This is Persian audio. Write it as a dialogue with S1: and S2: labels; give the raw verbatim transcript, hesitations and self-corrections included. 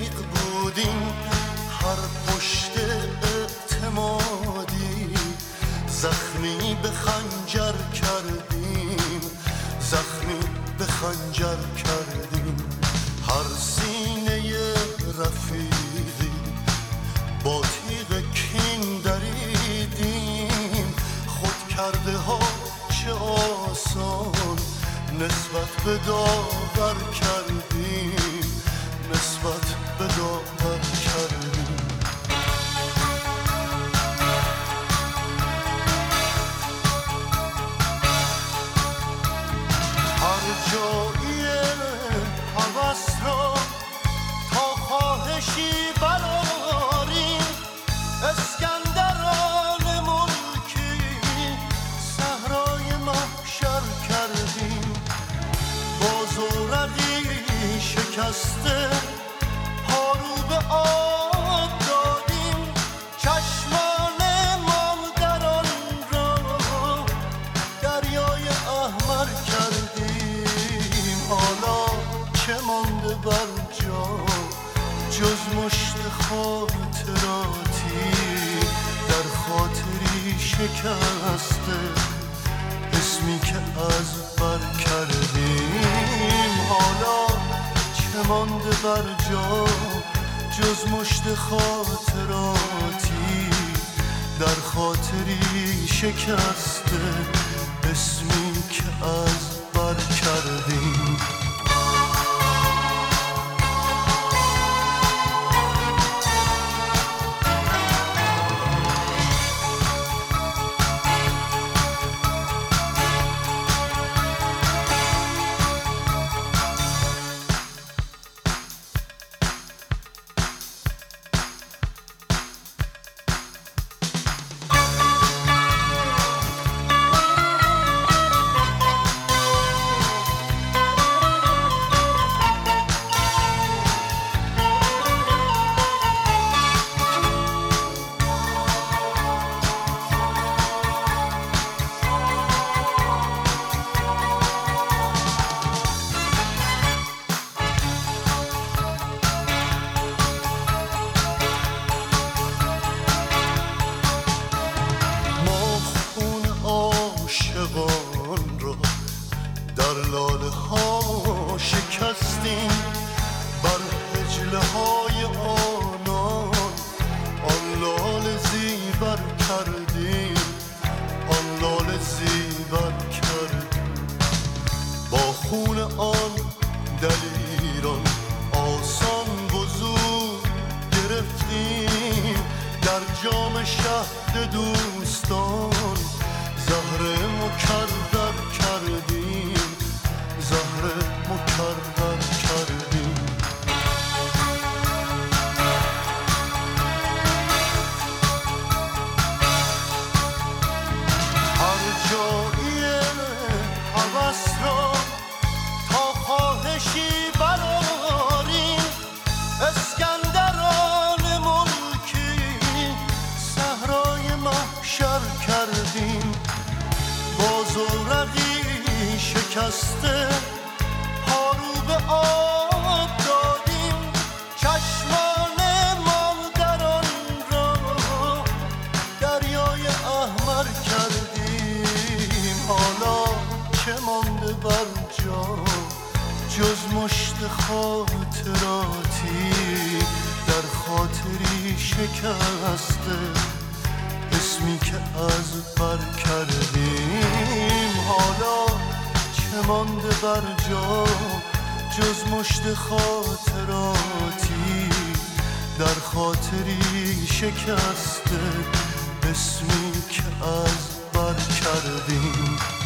S1: تیغ بودیم، هر پشت اعتمادی زخمی به خنجر کردیم، زخمی به خنجر کردیم. هر سینه رفیقی با تیغ کین دریدیم، خود کرده ها چه آسان نسبت به داور کردیم، نسبت به داور کردیم. هر جایی هوس را تا خواهشی براریم، اسکندران ملکی صحرای محشر کردیم. با زورقی شکسته پارو به آب دادیم، چشمان مادران را دریای احمر کردیم. حالا چه مانده بر جا جز مشت خاطراتی، در خاطری شکسته اسمی که از بر کردیم. حالا چه مانده بر جا جز مشت خاطراتی، در خاطری شکسته اسمی که از بر کردیم. در لاله ها شکستیم، بر حجله های آنان آن لاله زیبر کردیم، آن لاله زیبر کردیم. با خون آن دلیران آسان وضو گرفتیم، در جام شهد دوستان زهر مکرر کردیم، زهر مکرر کردیم. هر جایی هوس را تا خواهشی براریم، اسکندران ملکی صحرای محشر کردیم. با زورقی شکسته پارو به آب دادیم، چشمان مادران را دریای احمر کردیم. حالا چه مانده بر جا جز مشت خاطراتی، در خاطری شکسته اسمی که از بر کردیم. حالا چه مانده بر جا جز مشت خاطراتی، در خاطری شکسته اسمی که از بر کردیم.